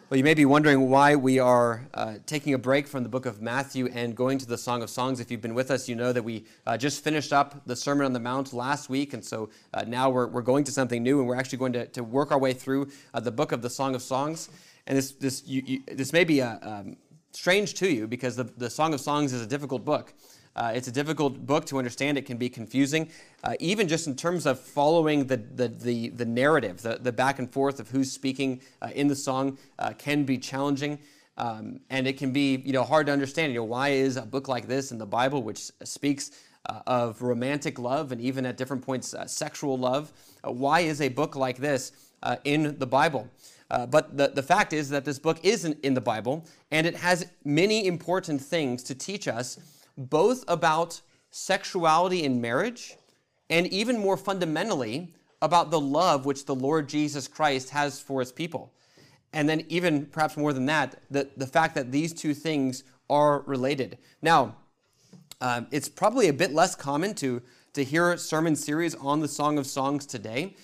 Well, you may be wondering why we are taking a break from the book of Matthew and going to the Song of Songs. If you've been with us, you know that we just finished up the Sermon on the Mount last week, and so now we're going to something new, and we're actually going to work our way through the book of the Song of Songs. And this may be strange to you because the Song of Songs is a difficult book. It's a difficult book to understand. It can be confusing, even just in terms of following the narrative, the back and forth of who's speaking in the song can be challenging, and it can be hard to understand. Why is a book like this in the Bible, which speaks of romantic love and even at different points sexual love, why is a book like this in the Bible? But the fact is that this book isn't in the Bible, and it has many important things to teach us, both about sexuality in marriage and even more fundamentally about the love which the Lord Jesus Christ has for his people. And then even perhaps more than that, the fact that these two things are related. Now, it's probably a bit less common to hear sermon series on the Song of Songs today.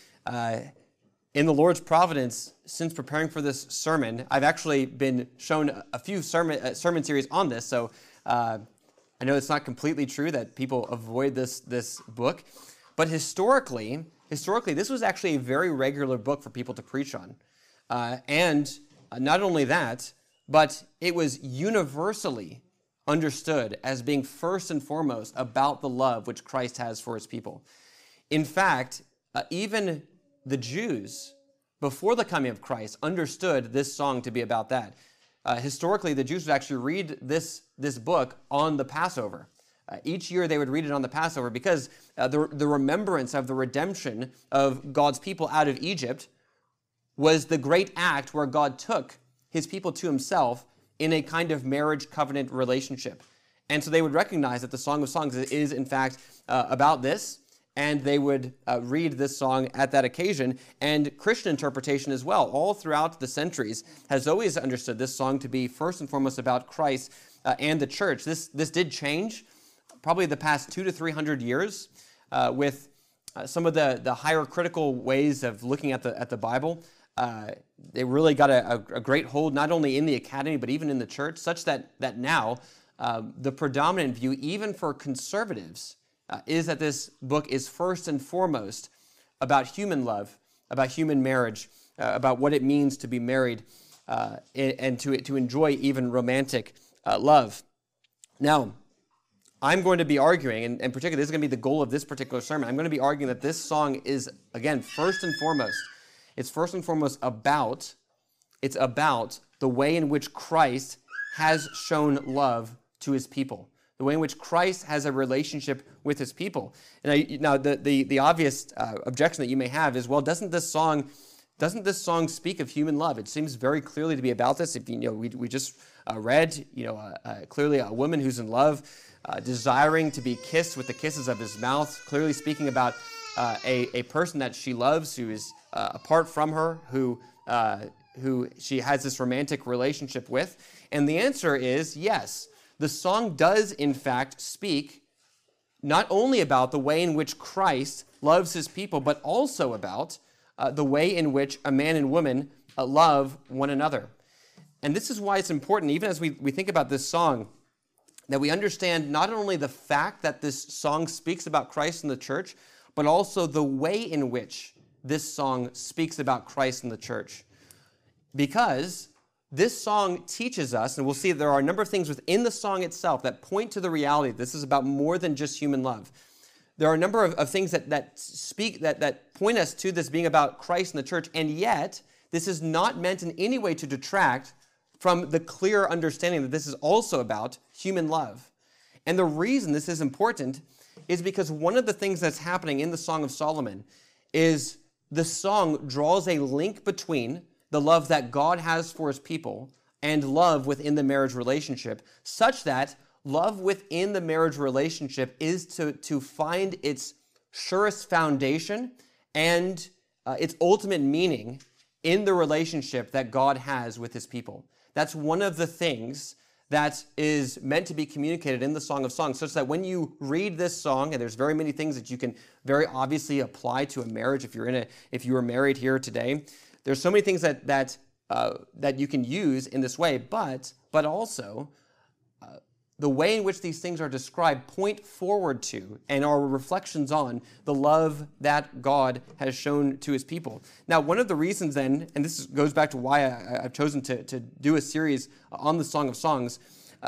In the Lord's providence, since preparing for this sermon, I've actually been shown a few sermon series on this, so I know it's not completely true that people avoid this book, but historically, this was actually a very regular book for people to preach on. And not only that, but it was universally understood as being first and foremost about the love which Christ has for his people. In fact, even the Jews, before the coming of Christ, understood this song to be about that. Historically, the Jews would actually read this book on the Passover. Each year they would read it on the Passover because the remembrance of the redemption of God's people out of Egypt was the great act where God took his people to himself in a kind of marriage covenant relationship. And so they would recognize that the Song of Songs is in fact about this, and they would read this song at that occasion. And Christian interpretation as well, all throughout the centuries, has always understood this song to be first and foremost about Christ and the church. This did change probably the past 200 to 300 years with some of the higher critical ways of looking at the Bible. They really got a great hold not only in the academy but even in the church, such that now the predominant view, even for conservatives, is that this book is first and foremost about human love, about human marriage, about what it means to be married, and to enjoy even romantic love. Now, I'm going to be arguing, and particularly this is going to be the goal of this particular sermon, I'm going to be arguing that this song is, again, first and foremost about the way in which Christ has shown love to his people, the way in which Christ has a relationship with his people. And now the obvious objection that you may have is, well, doesn't this song speak of human love? It seems very clearly to be about this. If we just read clearly a woman who's in love, desiring to be kissed with the kisses of his mouth, clearly speaking about a person that she loves who is apart from her, who she has this romantic relationship with. And the answer is yes. The song does, in fact, speak not only about the way in which Christ loves his people, but also about the way in which a man and woman love one another. And this is why it's important, even as we think about this song, that we understand not only the fact that this song speaks about Christ and the church, but also the way in which this song speaks about Christ and the church. Because this song teaches us, and we'll see there are a number of things within the song itself that point to the reality that this is about more than just human love. There are a number of things that point us to this being about Christ and the church, and yet this is not meant in any way to detract from the clear understanding that this is also about human love. And the reason this is important is because one of the things that's happening in the Song of Solomon is the song draws a link between the love that God has for his people and love within the marriage relationship, such that love within the marriage relationship is to find its surest foundation and its ultimate meaning in the relationship that God has with his people. That's one of the things that is meant to be communicated in the Song of Songs, such that when you read this song, and there's very many things that you can very obviously apply to a marriage if you were married here today, there's so many things that that you can use in this way, but also the way in which these things are described point forward to and are reflections on the love that God has shown to his people. Now, one of the reasons then, and this goes back to why I've chosen to do a series on the Song of Songs,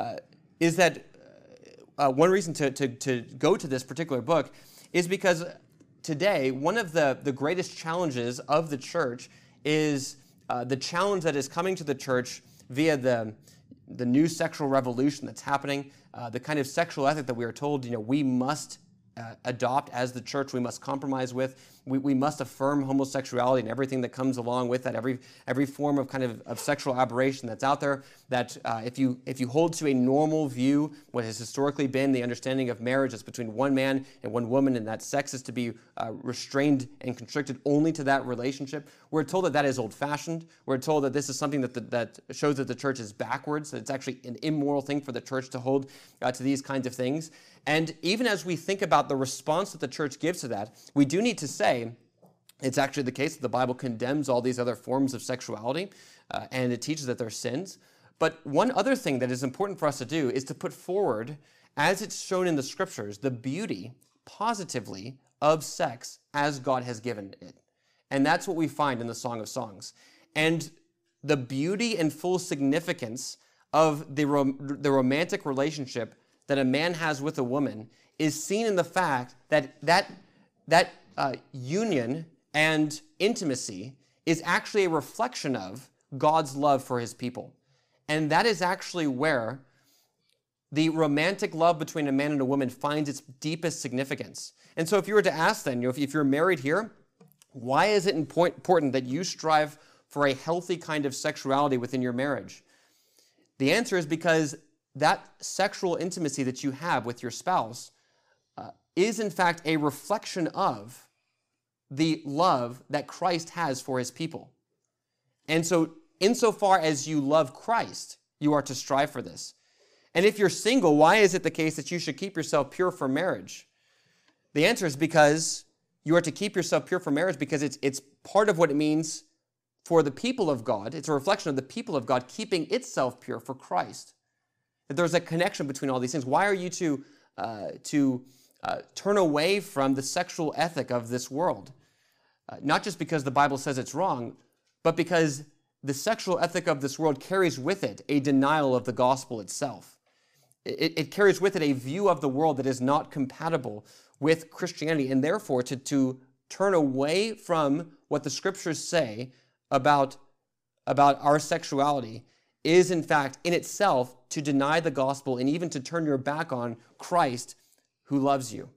is that one reason to go to this particular book is because today, one of the greatest challenges of the church is the challenge that is coming to the church via the new sexual revolution that's happening, the kind of sexual ethic that we are told, we must adopt as the church, we must compromise with, we must affirm homosexuality and everything that comes along with that, every form of kind of sexual aberration that's out there, that if you hold to a normal view, what has historically been the understanding of marriage is between one man and one woman, and that sex is to be restrained and constricted only to that relationship, we're told that is old-fashioned. We're told that this is something that shows that the church is backwards, that it's actually an immoral thing for the church to hold to these kinds of things. And even as we think about the response that the church gives to that, we do need to say it's actually the case that the Bible condemns all these other forms of sexuality, and it teaches that they're sins. But one other thing that is important for us to do is to put forward, as it's shown in the Scriptures, the beauty, positively, of sex as God has given it. And that's what we find in the Song of Songs. And the beauty and full significance of the romantic relationship that a man has with a woman is seen in the fact that union and intimacy is actually a reflection of God's love for his people. And that is actually where the romantic love between a man and a woman finds its deepest significance. And so if you were to ask then, if you're married here, why is it important that you strive for a healthy kind of sexuality within your marriage? The answer is because that sexual intimacy that you have with your spouse is in fact a reflection of the love that Christ has for his people. And so insofar as you love Christ, you are to strive for this. And if you're single, why is it the case that you should keep yourself pure for marriage? The answer is because you are to keep yourself pure for marriage because it's part of what it means for the people of God. It's a reflection of the people of God keeping itself pure for Christ. That there's a connection between all these things. Why are you to turn away from the sexual ethic of this world? Not just because the Bible says it's wrong, but because the sexual ethic of this world carries with it a denial of the gospel itself. It carries with it a view of the world that is not compatible with Christianity, and therefore to turn away from what the Scriptures say about our sexuality is in fact in itself to deny the gospel and even to turn your back on Christ who loves you.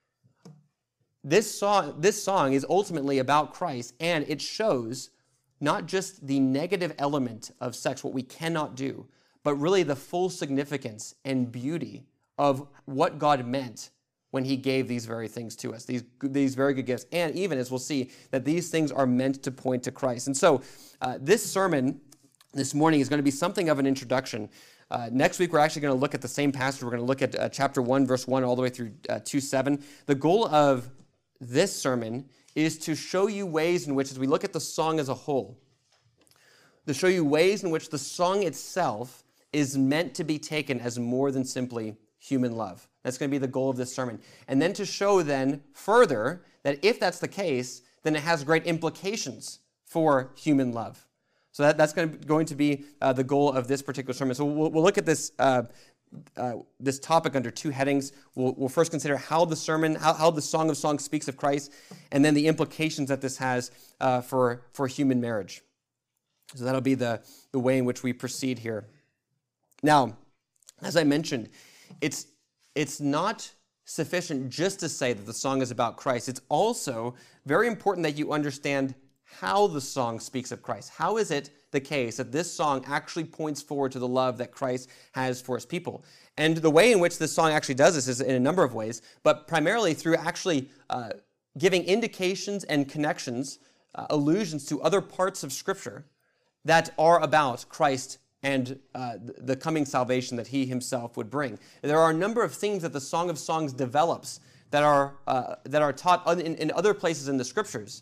This song is ultimately about Christ, and it shows not just the negative element of sex, what we cannot do, but really the full significance and beauty of what God meant when he gave these very things to us, these very good gifts. And even, as we'll see, that these things are meant to point to Christ. And so this sermon this morning is going to be something of an introduction. Next week, we're actually going to look at the same passage. We're going to look at chapter 1, verse 1, all the way through 2:7. The goal of this sermon is to show you ways in which, as we look at the song as a whole, to show you ways in which the song itself is meant to be taken as more than simply human love. That's going to be the goal of this sermon. And then to show then further that if that's the case, then it has great implications for human love. So that's going to be the goal of this particular sermon. So we'll look at this this topic under two headings. We'll first consider how the Song of Songs speaks of Christ, and then the implications that this has for human marriage. So that'll be the way in which we proceed here. Now, as I mentioned, it's not sufficient just to say that the song is about Christ. It's also very important that you understand how the song speaks of Christ. How is it the case that this song actually points forward to the love that Christ has for his people? And the way in which this song actually does this is in a number of ways, but primarily through actually giving indications and connections, allusions to other parts of Scripture that are about Christ and the coming salvation that he himself would bring. There are a number of things that the Song of Songs develops that are taught in other places in the Scriptures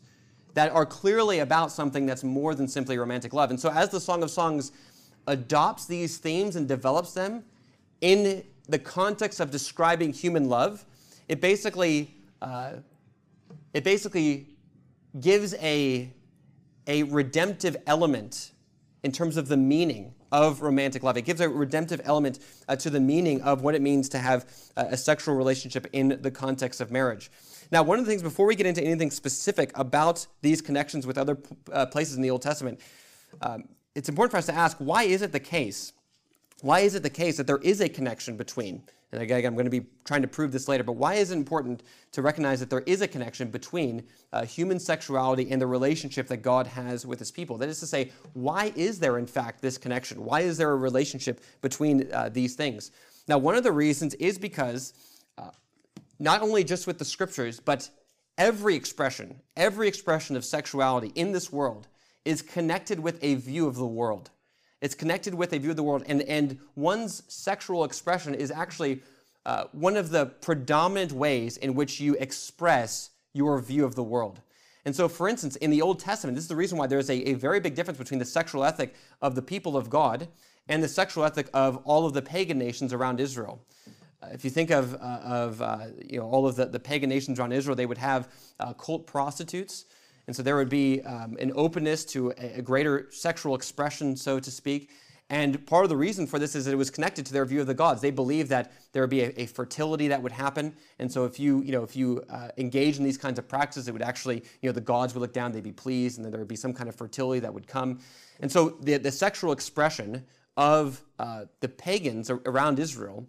that are clearly about something that's more than simply romantic love. And so as the Song of Songs adopts these themes and develops them in the context of describing human love, it basically gives a redemptive element in terms of the meaning of romantic love. It gives a redemptive element to the meaning of what it means to have a sexual relationship in the context of marriage. Now, one of the things, before we get into anything specific about these connections with other places in the Old Testament, it's important for us to ask, why is it the case? Why is it the case that there is a connection between, and again, I'm going to be trying to prove this later, but why is it important to recognize that there is a connection between human sexuality and the relationship that God has with his people? That is to say, why is there in fact this connection? Why is there a relationship between these things? Now, one of the reasons is because not only just with the scriptures, but every expression of sexuality in this world is connected with a view of the world. It's connected with a view of the world, and one's sexual expression is actually one of the predominant ways in which you express your view of the world. And so, for instance, in the Old Testament, this is the reason why there's a very big difference between the sexual ethic of the people of God and the sexual ethic of all of the pagan nations around Israel. If you think of all of the pagan nations around Israel, they would have cult prostitutes. And so there would be an openness to a greater sexual expression, so to speak. And part of the reason for this is that it was connected to their view of the gods. They believed that there would be a fertility that would happen. And so if you engage in these kinds of practices, it would actually, the gods would look down, they'd be pleased, and then there would be some kind of fertility that would come. And so the sexual expression of the pagans around Israel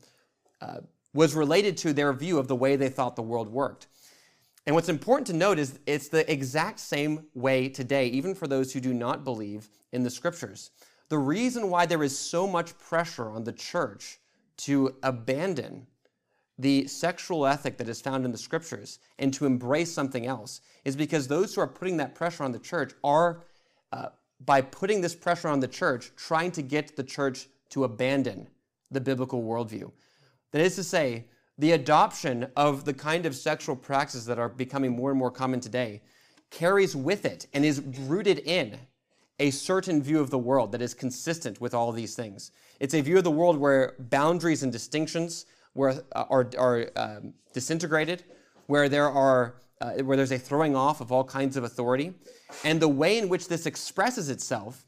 was related to their view of the way they thought the world worked. And what's important to note is it's the exact same way today, even for those who do not believe in the scriptures. The reason why there is so much pressure on the church to abandon the sexual ethic that is found in the scriptures and to embrace something else is because those who are putting that pressure on the church are, by putting this pressure on the church, trying to get the church to abandon the biblical worldview. That is to say, the adoption of the kind of sexual practices that are becoming more and more common today carries with it and is rooted in a certain view of the world that is consistent with all of these things. It's a view of the world where boundaries and distinctions are disintegrated, where there's a throwing off of all kinds of authority, and the way in which this expresses itself,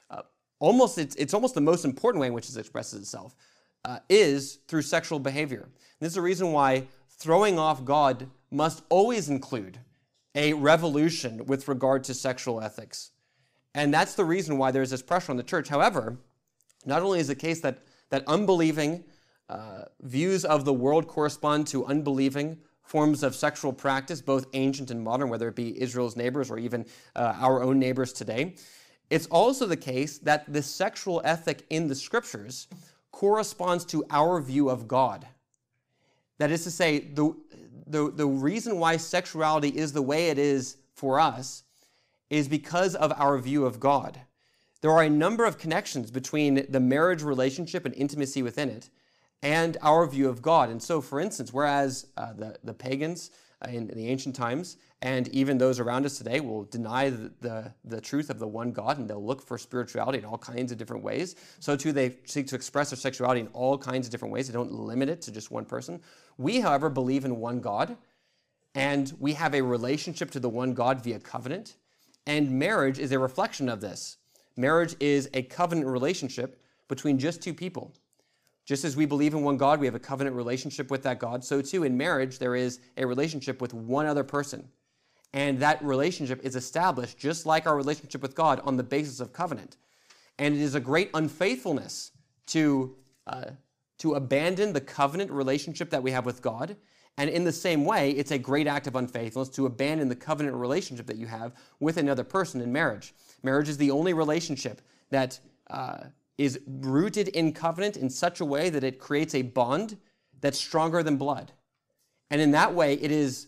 it's almost the most important way in which it expresses itself, is through sexual behavior. This is the reason why throwing off God must always include a revolution with regard to sexual ethics. And that's the reason why there's this pressure on the church. However, not only is it the case that unbelieving views of the world correspond to unbelieving forms of sexual practice, both ancient and modern, whether it be Israel's neighbors or even our own neighbors today, it's also the case that the sexual ethic in the scriptures corresponds to our view of God. That is to say, the reason why sexuality is the way it is for us is because of our view of God. There are a number of connections between the marriage relationship and intimacy within it and our view of God. And so, for instance, whereas the pagans in the ancient times and even those around us today will deny the truth of the one God, and they'll look for spirituality in all kinds of different ways, so too they seek to express their sexuality in all kinds of different ways. They don't limit it to just one person. We, however, believe in one God, and we have a relationship to the one God via covenant, and marriage is a reflection of this. Marriage is a covenant relationship between just two people. Just as we believe in one God, we have a covenant relationship with that God, so too in marriage there is a relationship with one other person. And that relationship is established, just like our relationship with God, on the basis of covenant. And it is a great unfaithfulness to abandon the covenant relationship that we have with God. And in the same way, it's a great act of unfaithfulness to abandon the covenant relationship that you have with another person in marriage. Marriage is the only relationship that is rooted in covenant in such a way that it creates a bond that's stronger than blood. And in that way, it is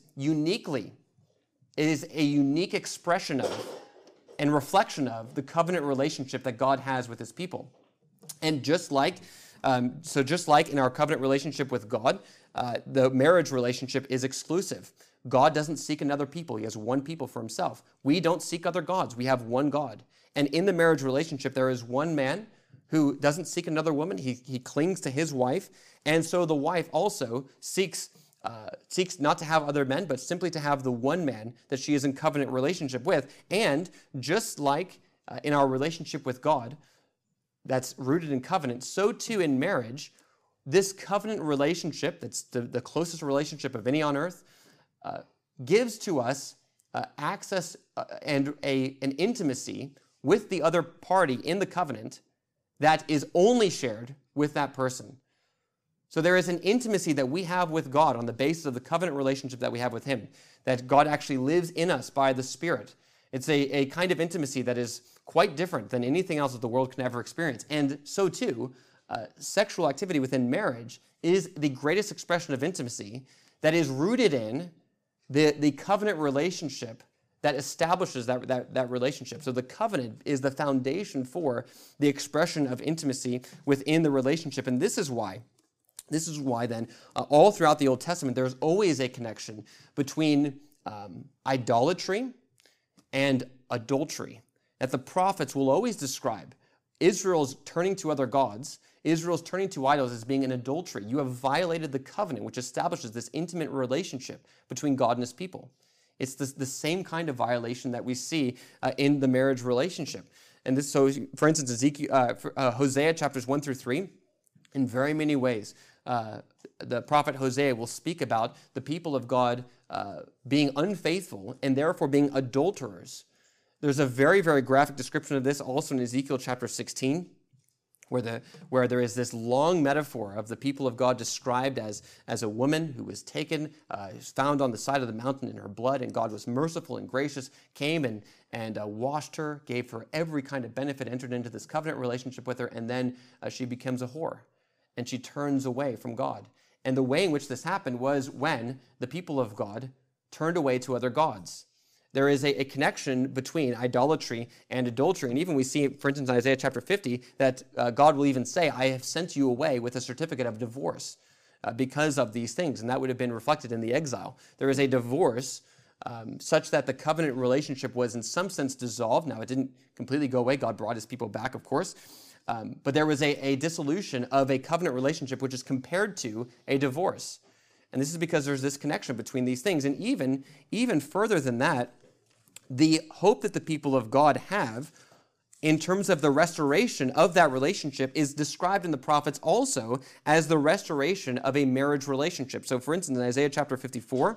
a unique expression of and reflection of the covenant relationship that God has with his people. And just like in our covenant relationship with God, the marriage relationship is exclusive. God doesn't seek another people. He has one people for himself. We don't seek other gods. We have one God. And in the marriage relationship, there is one man who doesn't seek another woman. He clings to his wife. And so the wife also seeks not to have other men, but simply to have the one man that she is in covenant relationship with. And just like in our relationship with God, that's rooted in covenant, so too in marriage, this covenant relationship, that's the closest relationship of any on earth, gives to us access and an intimacy with the other party in the covenant that is only shared with that person. So there is an intimacy that we have with God on the basis of the covenant relationship that we have with him, that God actually lives in us by the Spirit. It's a kind of intimacy that is quite different than anything else that the world can ever experience. And so too, sexual activity within marriage is the greatest expression of intimacy that is rooted in the covenant relationship that establishes that relationship. So the covenant is the foundation for the expression of intimacy within the relationship. And this is why then, all throughout the Old Testament, there's always a connection between idolatry and adultery, that the prophets will always describe Israel's turning to other gods, Israel's turning to idols as being an adultery. You have violated the covenant, which establishes this intimate relationship between God and his people. It's the same kind of violation that we see in the marriage relationship. And this, so for instance, Hosea chapters 1 through 3, in very many ways, the prophet Hosea will speak about the people of God being unfaithful and therefore being adulterers. There's a very, very graphic description of this also in Ezekiel chapter 16, where there is this long metaphor of the people of God described as a woman who was taken, found on the side of the mountain in her blood, and God was merciful and gracious, came and washed her, gave her every kind of benefit, entered into this covenant relationship with her, and then she becomes a whore, and she turns away from God. And the way in which this happened was when the people of God turned away to other gods. There is a connection between idolatry and adultery. And even we see, for instance, in Isaiah chapter 50, that God will even say, I have sent you away with a certificate of divorce because of these things. And that would have been reflected in the exile. There is a divorce such that the covenant relationship was in some sense dissolved. Now, it didn't completely go away. God brought his people back, of course. But there was a dissolution of a covenant relationship, which is compared to a divorce. And this is because there's this connection between these things. And even further than that, the hope that the people of God have in terms of the restoration of that relationship is described in the prophets also as the restoration of a marriage relationship. So for instance, in Isaiah chapter 54,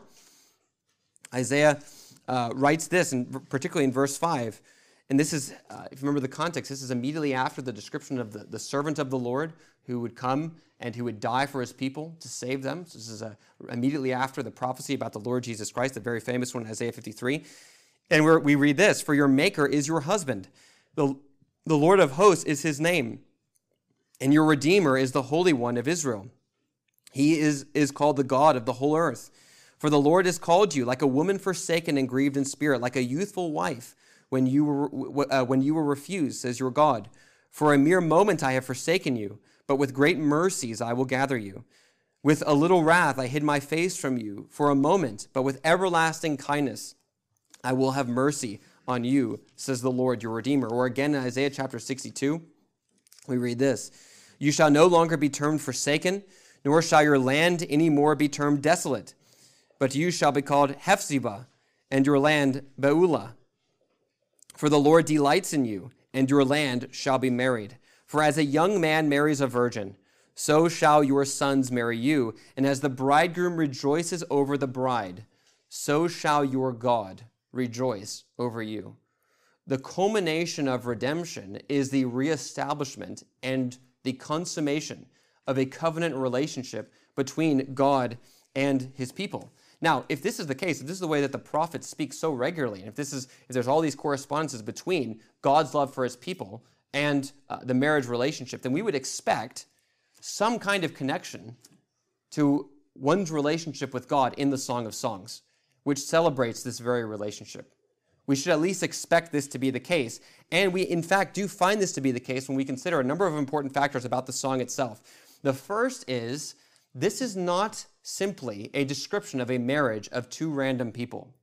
Isaiah writes this, and particularly in verse 5, and this is, if you remember the context, this is immediately after the description of the servant of the Lord who would come and who would die for his people to save them. So this is immediately after the prophecy about the Lord Jesus Christ, the very famous one in Isaiah 53. And we read this, for your maker is your husband. The Lord of hosts is his name. And your Redeemer is the Holy One of Israel. He is called the God of the whole earth. For the Lord has called you like a woman forsaken and grieved in spirit, like a youthful wife when you were refused, says your God. For a mere moment I have forsaken you, but with great mercies I will gather you. With a little wrath I hid my face from you for a moment, but with everlasting kindness I will have mercy on you, says the Lord, your Redeemer. Or again in Isaiah chapter 62, we read this. You shall no longer be termed forsaken, nor shall your land any more be termed desolate. But you shall be called Hephzibah, and your land Beulah. For the Lord delights in you, and your land shall be married. For as a young man marries a virgin, so shall your sons marry you. And as the bridegroom rejoices over the bride, so shall your God rejoice over you. The culmination of redemption is the reestablishment and the consummation of a covenant relationship between God and his people. Now, if this is the case, if this is the way that the prophets speak so regularly, and if there's all these correspondences between God's love for his people and the marriage relationship, then we would expect some kind of connection to one's relationship with God in the Song of Songs, which celebrates this very relationship. We should at least expect this to be the case. And we, in fact, do find this to be the case when we consider a number of important factors about the song itself. The first is, this is not simply a description of a marriage of two random people.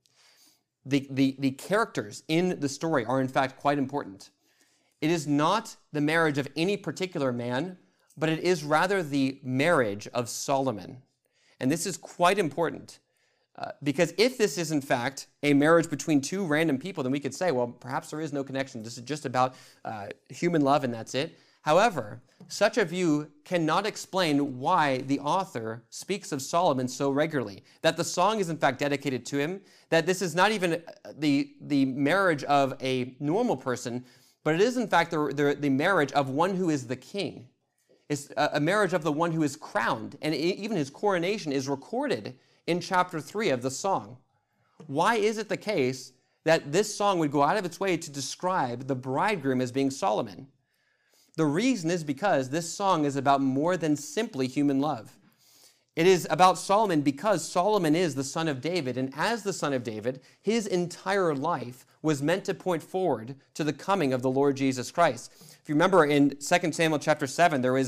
The characters in the story are in fact quite important. It is not the marriage of any particular man, but it is rather the marriage of Solomon. And this is quite important because if this is in fact a marriage between two random people, then we could say, well, perhaps there is no connection. This is just about human love and that's it. However, such a view cannot explain why the author speaks of Solomon so regularly, that the song is in fact dedicated to him, that this is not even the marriage of a normal person, but it is in fact the marriage of one who is the king. It's a marriage of the one who is crowned, and even his coronation is recorded in chapter 3 of the song. Why is it the case that this song would go out of its way to describe the bridegroom as being Solomon? The reason is because this song is about more than simply human love. It is about Solomon because Solomon is the son of David, and as the son of David, his entire life was meant to point forward to the coming of the Lord Jesus Christ. If you remember in 2 Samuel chapter 7, there is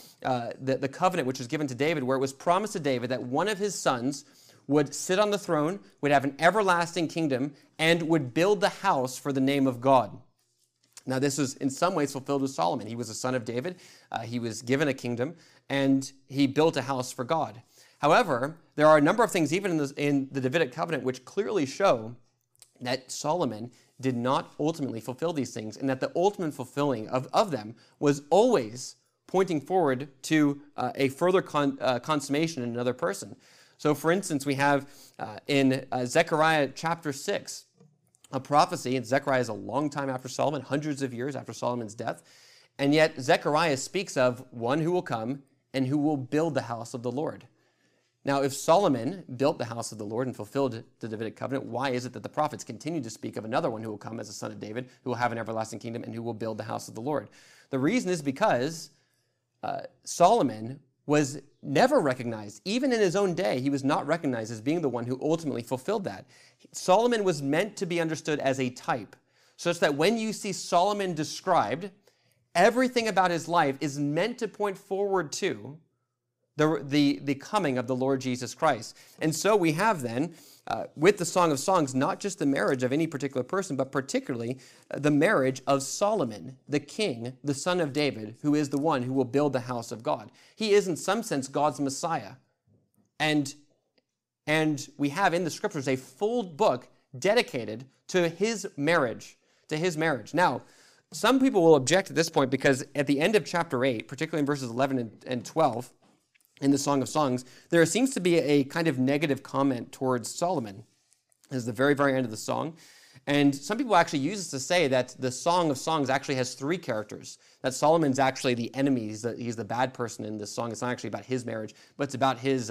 the covenant which was given to David, where it was promised to David that one of his sons would sit on the throne, would have an everlasting kingdom, and would build the house for the name of God. Now, this was in some ways fulfilled with Solomon. He was a son of David. He was given a kingdom, and he built a house for God. However, there are a number of things, even in the Davidic covenant, which clearly show that Solomon did not ultimately fulfill these things, and that the ultimate fulfilling of them was always pointing forward to a further consummation in another person. So, for instance, we have in Zechariah chapter 6, a prophecy, and Zechariah is a long time after Solomon, hundreds of years after Solomon's death, and yet Zechariah speaks of one who will come and who will build the house of the Lord. Now, if Solomon built the house of the Lord and fulfilled the Davidic covenant, why is it that the prophets continue to speak of another one who will come as a son of David, who will have an everlasting kingdom, and who will build the house of the Lord? The reason is because Solomon was never recognized. Even in his own day, he was not recognized as being the one who ultimately fulfilled that. Solomon was meant to be understood as a type, such that when you see Solomon described, everything about his life is meant to point forward to the coming of the Lord Jesus Christ. And so we have then, with the Song of Songs, not just the marriage of any particular person, but particularly the marriage of Solomon, the king, the son of David, who is the one who will build the house of God. He is in some sense God's Messiah. And we have in the scriptures a full book dedicated to his marriage, Now, some people will object at this point because at the end of chapter 8, particularly in verses 11 and 12, in the Song of Songs, there seems to be a kind of negative comment towards Solomon. This is the very, very end of the song. And some people actually use this to say that the Song of Songs actually has three characters, that Solomon's actually the enemy, he's the bad person in this song. It's not actually about his marriage, but it's about his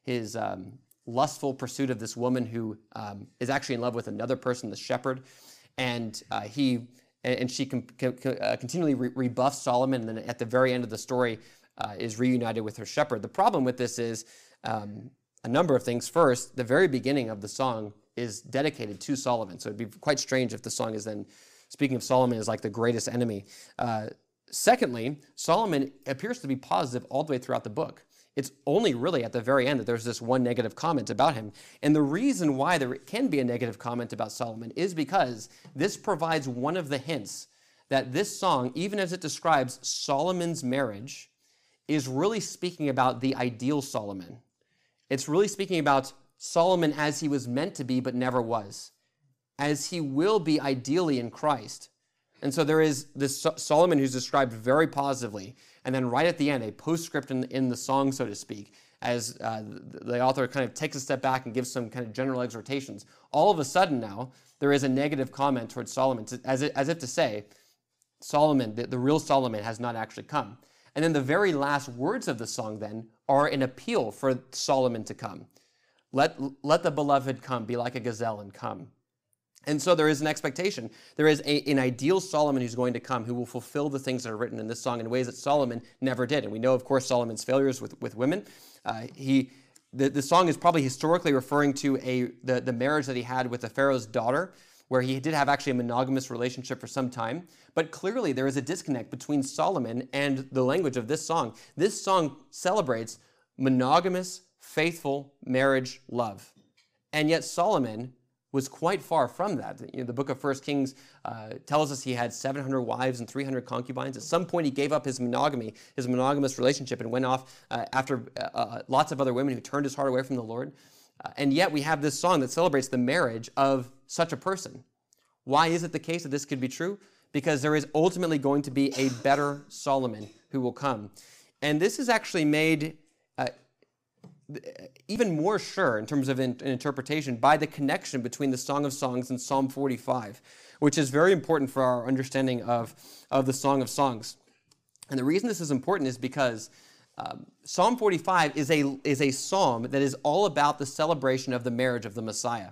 lustful pursuit of this woman who is actually in love with another person, the shepherd, and she continually rebuffs Solomon, and then at the very end of the story, is reunited with her shepherd. The problem with this is a number of things. First, the very beginning of the song is dedicated to Solomon, so it'd be quite strange if the song is then speaking of Solomon as like the greatest enemy. Secondly, Solomon appears to be positive all the way throughout the book. It's only really at the very end that there's this one negative comment about him. And the reason why there can be a negative comment about Solomon is because this provides one of the hints that this song, even as it describes Solomon's marriage, is really speaking about the ideal Solomon. It's really speaking about Solomon as he was meant to be but never was, as he will be ideally in Christ. And so there is this Solomon who's described very positively, and then right at the end, a postscript in the song, so to speak, as the author kind of takes a step back and gives some kind of general exhortations. All of a sudden now, there is a negative comment towards Solomon, as if to say, Solomon, the real Solomon, has not actually come. And then the very last words of the song then are an appeal for Solomon to come. Let the beloved come, be like a gazelle and come. And so there is an expectation. There is an ideal Solomon who's going to come, who will fulfill the things that are written in this song in ways that Solomon never did. And we know, of course, Solomon's failures with women. The song is probably historically referring to the marriage that he had with the Pharaoh's daughter, where he did have actually a monogamous relationship for some time. But clearly there is a disconnect between Solomon and the language of this song. This song celebrates monogamous faithful marriage love. And yet Solomon was quite far from that. The book of 1 Kings tells us he had 700 wives and 300 concubines. At some point, he gave up his monogamy, his monogamous relationship, and went off after lots of other women who turned his heart away from the Lord. And yet we have this song that celebrates the marriage of such a person. Why is it the case that this could be true? Because there is ultimately going to be a better Solomon who will come. And this is actually made even more sure in terms of an interpretation by the connection between the Song of Songs and Psalm 45, which is very important for our understanding of the Song of Songs. And the reason this is important is because Psalm 45 is a psalm that is all about the celebration of the marriage of the Messiah.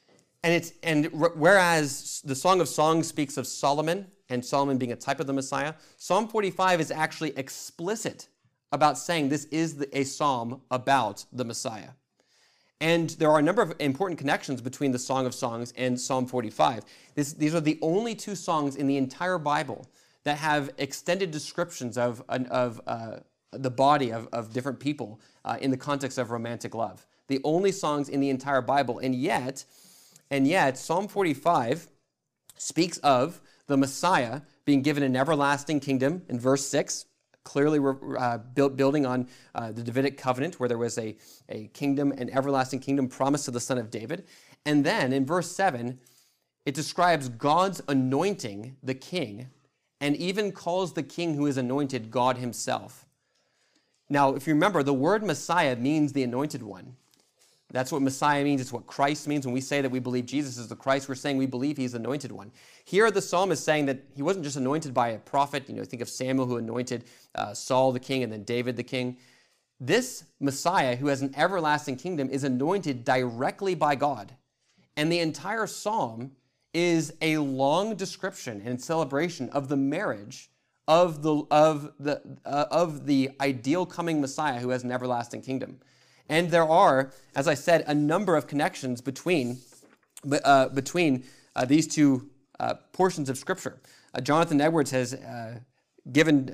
Whereas the Song of Songs speaks of Solomon, and Solomon being a type of the Messiah, Psalm 45 is actually explicit about saying this is a psalm about the Messiah. And there are a number of important connections between the Song of Songs and Psalm 45. These are the only two songs in the entire Bible that have extended descriptions of the body of different people in the context of romantic love. The only songs in the entire Bible. And yet, Psalm 45 speaks of the Messiah being given an everlasting kingdom in verse 6, clearly building on the Davidic covenant where there was a kingdom, an everlasting kingdom promised to the son of David. And then in verse 7, it describes God's anointing the king and even calls the king who is anointed God himself. Now, if you remember, the word Messiah means the anointed one. That's what Messiah means. It's what Christ means. When we say that we believe Jesus is the Christ, we're saying we believe he's the anointed one. Here the psalm is saying that he wasn't just anointed by a prophet. Think of Samuel who anointed Saul the king and then David the king. This Messiah who has an everlasting kingdom is anointed directly by God. And the entire psalm is a long description and celebration of the marriage of the ideal coming Messiah who has an everlasting kingdom. And there are, as I said, a number of connections between these two portions of Scripture. Jonathan Edwards has given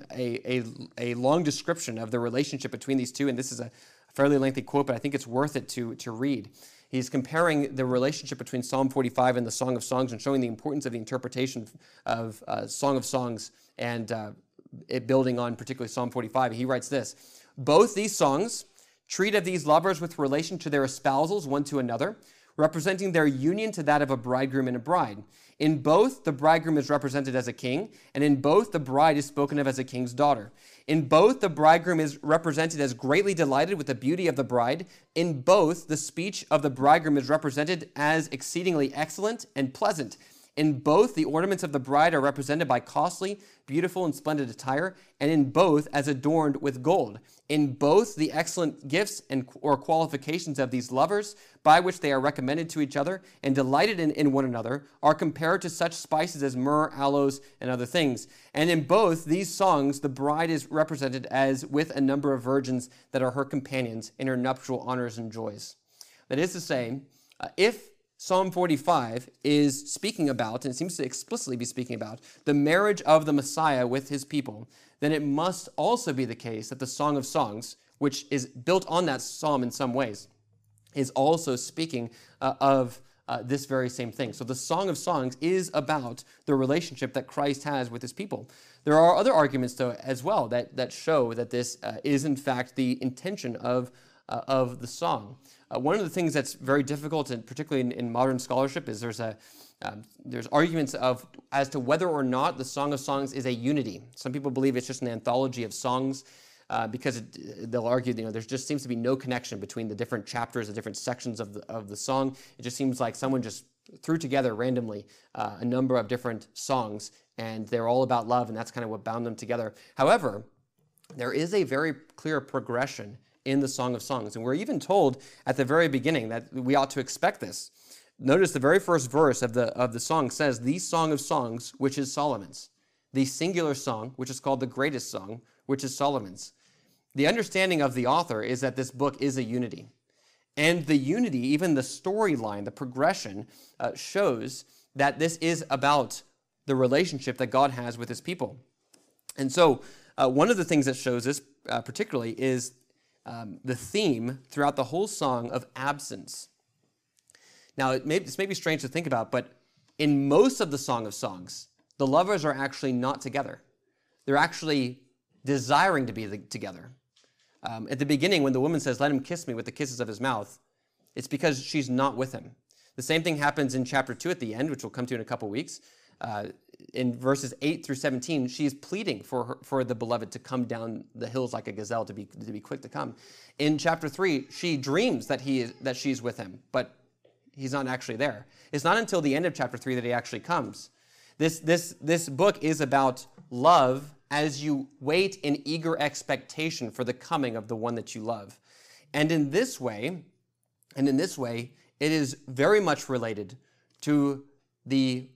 a long description of the relationship between these two, and this is a fairly lengthy quote, but I think it's worth it to read. He's comparing the relationship between Psalm 45 and the Song of Songs and showing the importance of the interpretation of Song of Songs and it building on particularly Psalm 45. He writes this: both these songs treat of these lovers with relation to their espousals one to another, representing their union to that of a bridegroom and a bride. In both, the bridegroom is represented as a king, and in both, the bride is spoken of as a king's daughter. In both, the bridegroom is represented as greatly delighted with the beauty of the bride. In both, the speech of the bridegroom is represented as exceedingly excellent and pleasant. In both, the ornaments of the bride are represented by costly, beautiful, and splendid attire, and in both as adorned with gold. In both, the excellent gifts or qualifications of these lovers, by which they are recommended to each other and delighted in one another, are compared to such spices as myrrh, aloes, and other things. And in both these songs, the bride is represented as with a number of virgins that are her companions in her nuptial honors and joys. That is to say, if Psalm 45 is speaking about, and it seems to explicitly be speaking about, the marriage of the Messiah with his people, then it must also be the case that the Song of Songs, which is built on that psalm in some ways, is also speaking of this very same thing. So the Song of Songs is about the relationship that Christ has with his people. There are other arguments, though, as well, that show that this is, in fact, the intention of the song. One of the things that's very difficult, and particularly in modern scholarship, is there's arguments as to whether or not the Song of Songs is a unity. Some people believe it's just an anthology of songs because they'll argue there just seems to be no connection between the different chapters, the different sections of the song. It just seems like someone just threw together randomly a number of different songs, and they're all about love, and that's kind of what bound them together. However, there is a very clear progression in the Song of Songs. And we're even told at the very beginning that we ought to expect this. Notice the very first verse of the song says, "The Song of Songs, which is Solomon's." The singular song, which is called the greatest song, which is Solomon's. The understanding of the author is that this book is a unity. And the unity, even the storyline, the progression, shows that this is about the relationship that God has with his people. And so one of the things that shows this particularly is the theme throughout the whole song of absence. Now, this may be strange to think about, but in most of the Song of Songs, the lovers are actually not together. They're actually desiring to be together. At the beginning, when the woman says, "Let him kiss me with the kisses of his mouth," it's because she's not with him. The same thing happens in chapter 2 at the end, which we'll come to in a couple weeks. In verses 8 through 17, she's pleading for the beloved to come down the hills like a gazelle, to be quick to come. In chapter 3, she dreams that she's with him, but he's not actually there. It's not until the end of chapter 3 that he actually comes. This book is about love as you wait in eager expectation for the coming of the one that you love. And in this way, it is very much related to the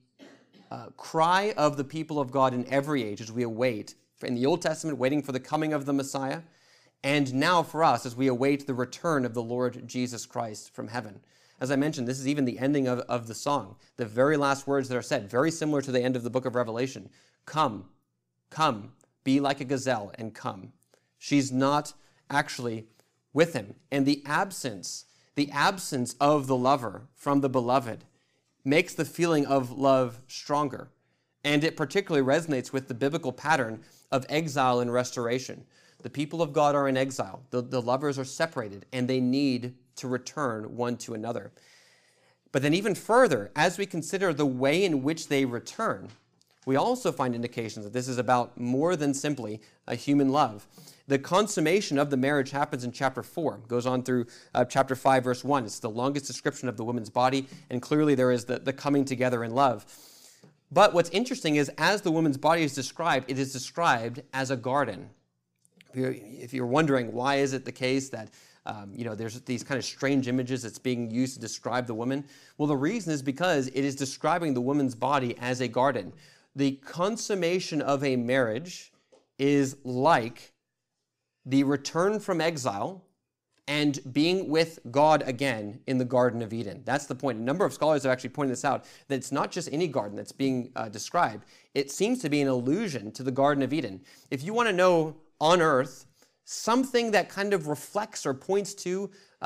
cry of the people of God in every age as we await, in the Old Testament, waiting for the coming of the Messiah, and now for us as we await the return of the Lord Jesus Christ from heaven. As I mentioned, this is even the ending of the song. The very last words that are said, very similar to the end of the book of Revelation. Come, come, be like a gazelle and come. She's not actually with him. And the absence of the lover from the beloved makes the feeling of love stronger. And it particularly resonates with the biblical pattern of exile and restoration. The people of God are in exile. The lovers are separated, and they need to return one to another. But then even further, as we consider the way in which they return, we also find indications that this is about more than simply a human love. The consummation of the marriage happens in chapter 4. It goes on through chapter 5, verse 1. It's the longest description of the woman's body, and clearly there is the coming together in love. But what's interesting is, as the woman's body is described, it is described as a garden. If you're wondering why is it the case that there's these kind of strange images that's being used to describe the woman, well, the reason is because it is describing the woman's body as a garden. The consummation of a marriage is like the return from exile and being with God again in the Garden of Eden. That's the point. A number of scholars have actually pointed this out, that it's not just any garden that's being described. It seems to be an allusion to the Garden of Eden. If you want to know on earth something that kind of reflects or points to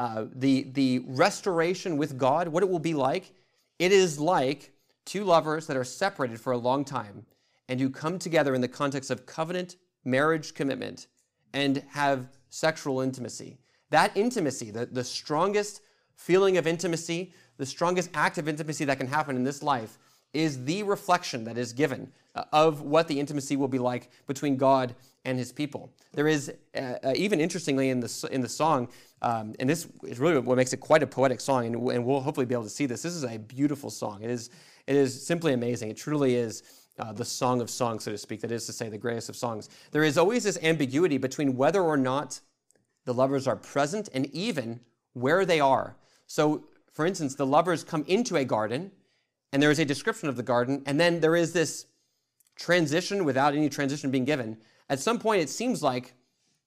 the restoration with God, what it will be like, it is like two lovers that are separated for a long time and who come together in the context of covenant marriage commitment and have sexual intimacy. That intimacy, the strongest feeling of intimacy, the strongest act of intimacy that can happen in this life, is the reflection that is given of what the intimacy will be like between God and his people. There is, even interestingly in the song, and this is really what makes it quite a poetic song, and we'll hopefully be able to see this. This is a beautiful song. It is simply amazing. It truly is the Song of Songs, so to speak. That is to say, the greatest of songs. There is always this ambiguity between whether or not the lovers are present and even where they are. So, for instance, the lovers come into a garden, and there is a description of the garden, and then there is this transition without any transition being given. At some point, it seems like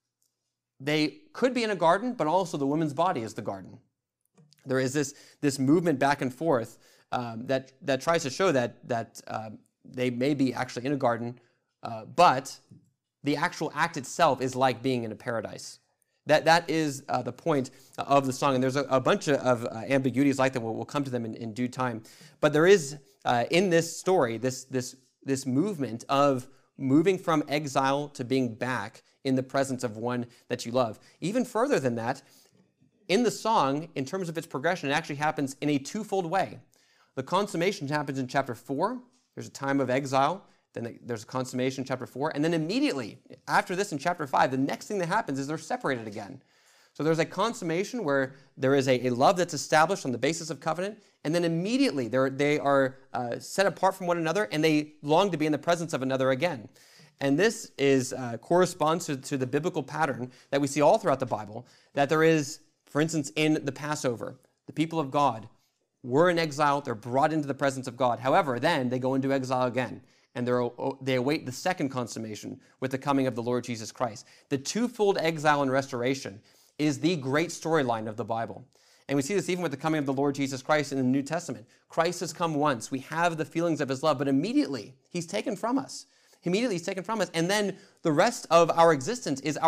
they could be in a garden, but also the woman's body is the garden. There is this movement back and forth that tries to show that they may be actually in a garden, but the actual act itself is like being in a paradise. That is the point of the song, and there's a bunch of ambiguities like that. We'll come to them in due time. But there is, in this story, this movement of moving from exile to being back in the presence of one that you love. Even further than that, in the song, in terms of its progression, it actually happens in a twofold way. The consummation happens in chapter 4. There's a time of exile. Then there's a consummation in chapter 4. And then immediately after this in chapter 5, the next thing that happens is they're separated again. So there's a consummation where there is a love that's established on the basis of covenant. And then immediately they are set apart from one another, and they long to be in the presence of another again. And this corresponds to the biblical pattern that we see all throughout the Bible, that there is, for instance, in the Passover, the people of God were in exile. They're brought into the presence of God. However, then they go into exile again, and they await the second consummation with the coming of the Lord Jesus Christ. The twofold exile and restoration is the great storyline of the Bible. And we see this even with the coming of the Lord Jesus Christ in the New Testament. Christ has come once. We have the feelings of his love, but immediately he's taken from us. Immediately he's taken from us. And then the rest of our existence is our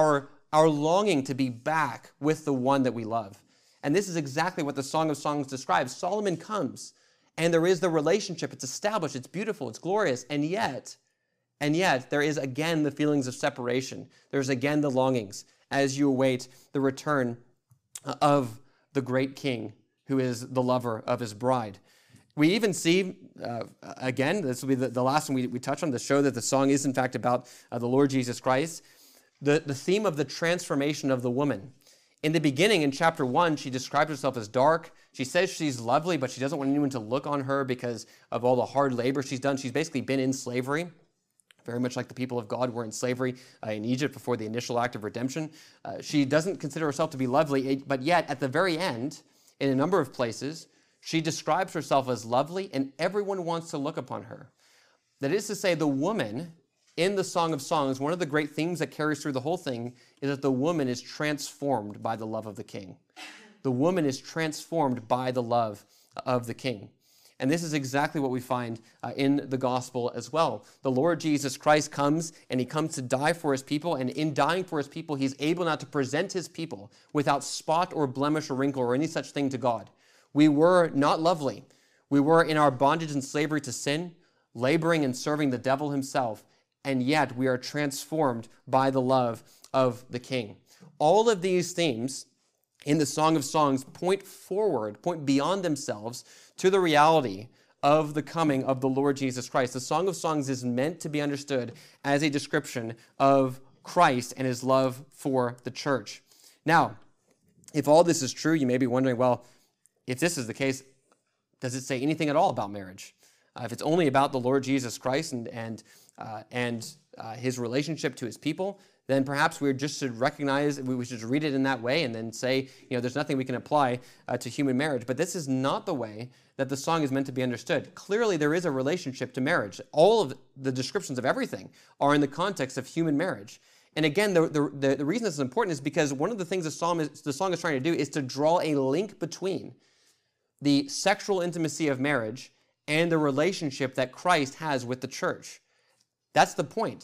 our longing to be back with the one that we love. And this is exactly what the Song of Songs describes. Solomon comes, and there is the relationship. It's established, it's beautiful, it's glorious, and yet there is again the feelings of separation. There's again the longings as you await the return of the great king who is the lover of his bride. We even see, again, this will be the last one we touch on, to show that the song is in fact about the Lord Jesus Christ, the theme of the transformation of the woman. In the beginning, in chapter 1, she describes herself as dark. She says she's lovely, but she doesn't want anyone to look on her because of all the hard labor she's done. She's basically been in slavery, very much like the people of God were in slavery in Egypt before the initial act of redemption. She doesn't consider herself to be lovely, but yet at the very end, in a number of places, she describes herself as lovely, and everyone wants to look upon her. That is to say, the woman in the Song of Songs, one of the great themes that carries through the whole thing is that the woman is transformed by the love of the king. The woman is transformed by the love of the king. And this is exactly what we find in the gospel as well. The Lord Jesus Christ comes, and he comes to die for his people, and in dying for his people, he's able now to present his people without spot or blemish or wrinkle or any such thing to God. We were not lovely. We were in our bondage and slavery to sin, laboring and serving the devil himself, and yet we are transformed by the love of the king. All of these themes in the Song of Songs point forward, point beyond themselves to the reality of the coming of the Lord Jesus Christ. The Song of Songs is meant to be understood as a description of Christ and his love for the church. Now, if all this is true, you may be wondering, well, if this is the case, does it say anything at all about marriage? If it's only about the Lord Jesus Christ and his relationship to his people, then perhaps we just should recognize, we should read it in that way and then say, there's nothing we can apply to human marriage. But this is not the way that the song is meant to be understood. Clearly, there is a relationship to marriage. All of the descriptions of everything are in the context of human marriage. And again, the reason this is important is because one of the things the song is trying to do is to draw a link between the sexual intimacy of marriage and the relationship that Christ has with the church. That's the point.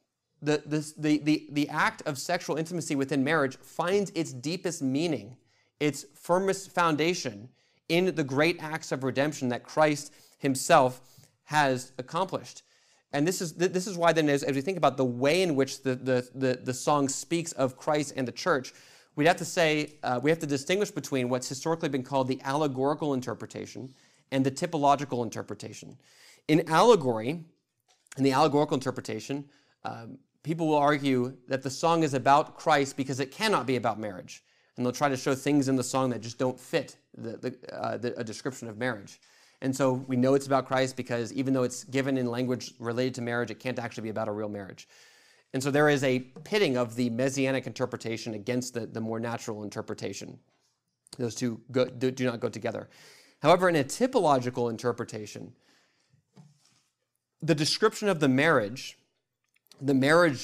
The act of sexual intimacy within marriage finds its deepest meaning, its firmest foundation in the great acts of redemption that Christ himself has accomplished. And this is why then, as we think about the way in which the song speaks of Christ and the church, we have to distinguish between what's historically been called the allegorical interpretation and the typological interpretation. In allegory, in the allegorical interpretation, people will argue that the song is about Christ because it cannot be about marriage. And they'll try to show things in the song that just don't fit a description of marriage. And so we know it's about Christ because even though it's given in language related to marriage, it can't actually be about a real marriage. And so there is a pitting of the messianic interpretation against the more natural interpretation. Those two do not go together. However, in a typological interpretation, the description of the marriage, the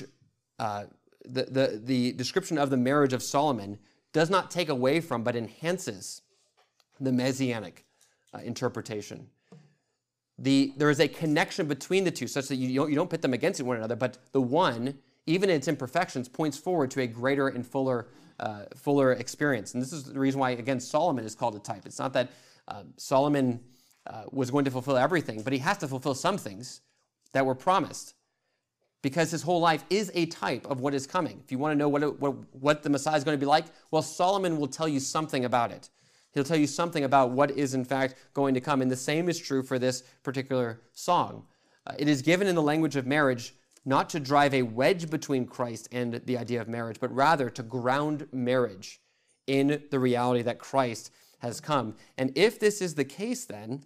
description of the marriage of Solomon does not take away from, but enhances the messianic interpretation. There is a connection between the two, such that you don't pit them against one another, but the one, even in its imperfections, points forward to a greater and fuller experience. And this is the reason why, again, Solomon is called a type. It's not that Solomon was going to fulfill everything, but he has to fulfill some things that were promised, because his whole life is a type of what is coming. If you want to know what the Messiah is going to be like, well, Solomon will tell you something about it. He'll tell you something about what is in fact going to come. And the same is true for this particular song. It is given in the language of marriage not to drive a wedge between Christ and the idea of marriage, but rather to ground marriage in the reality that Christ has come. And if this is the case then,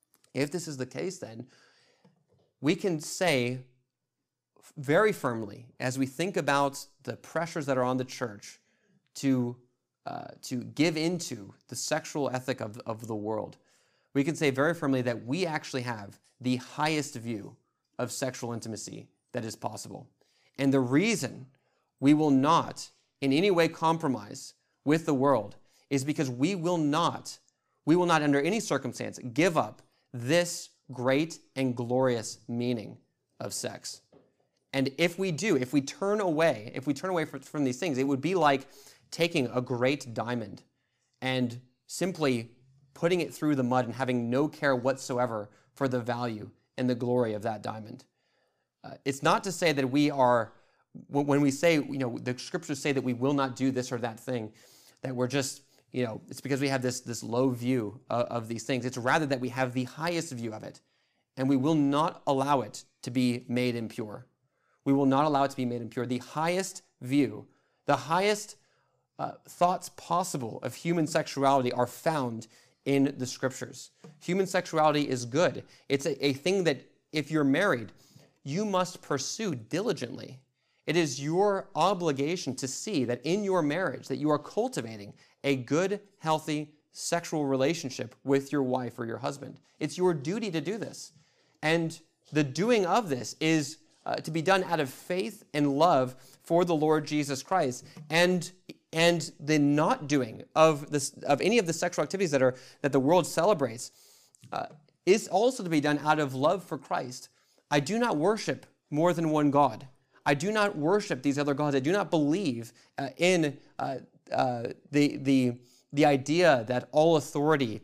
we can say very firmly, as we think about the pressures that are on the church to give into the sexual ethic of the world, we can say very firmly that we actually have the highest view of sexual intimacy that is possible. And the reason we will not in any way compromise with the world is because we will not under any circumstance give up this great and glorious meaning of sex. And if we turn away from these things, it would be like taking a great diamond and simply putting it through the mud and having no care whatsoever for the value and the glory of that diamond. It's not to say that we are, when we say, the scriptures say that we will not do this or that thing, that we're just, it's because we have this low view of these things. It's rather that we have the highest view of it, and we will not allow it to be made impure. We will not allow it to be made impure. The highest view, the highest thoughts possible of human sexuality are found in the scriptures. Human sexuality is good. It's a thing that if you're married, you must pursue diligently. It is your obligation to see that in your marriage that you are cultivating a good, healthy sexual relationship with your wife or your husband. It's your duty to do this. And the doing of this is to be done out of faith and love for the Lord Jesus Christ. And the not doing of any of the sexual activities that the world celebrates is also to be done out of love for Christ. I do not worship more than one God. I do not worship these other gods. I do not believe in the idea that all authority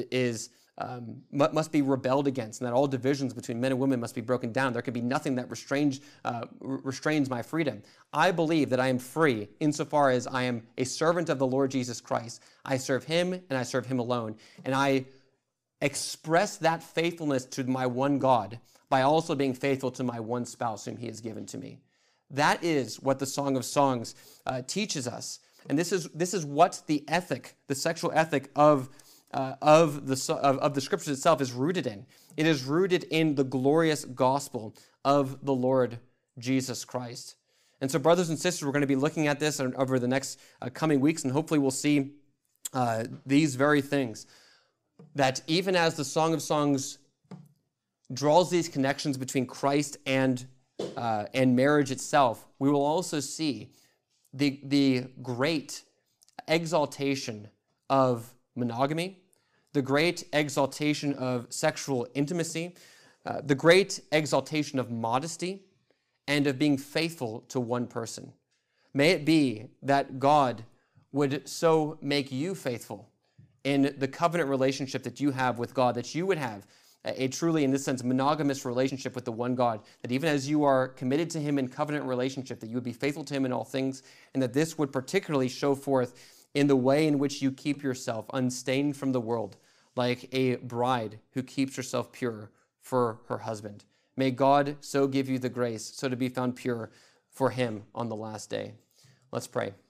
must be rebelled against, and that all divisions between men and women must be broken down. There can be nothing that restrains my freedom. I believe that I am free insofar as I am a servant of the Lord Jesus Christ. I serve him, and I serve him alone. And I express that faithfulness to my one God by also being faithful to my one spouse whom he has given to me. That is what the Song of Songs teaches us. And this is what the sexual ethic of the scriptures itself is rooted in. It is rooted in the glorious gospel of the Lord Jesus Christ. And so, brothers and sisters, we're going to be looking at this over the next coming weeks, and hopefully we'll see these very things. That even as the Song of Songs draws these connections between Christ and marriage itself, we will also see the great exaltation of monogamy, the great exaltation of sexual intimacy, the great exaltation of modesty, and of being faithful to one person. May it be that God would so make you faithful in the covenant relationship that you have with God, that you would have a truly, in this sense, monogamous relationship with the one God, that even as you are committed to him in covenant relationship, that you would be faithful to him in all things, and that this would particularly show forth in the way in which you keep yourself unstained from the world, like a bride who keeps herself pure for her husband. May God so give you the grace so to be found pure for him on the last day. Let's pray.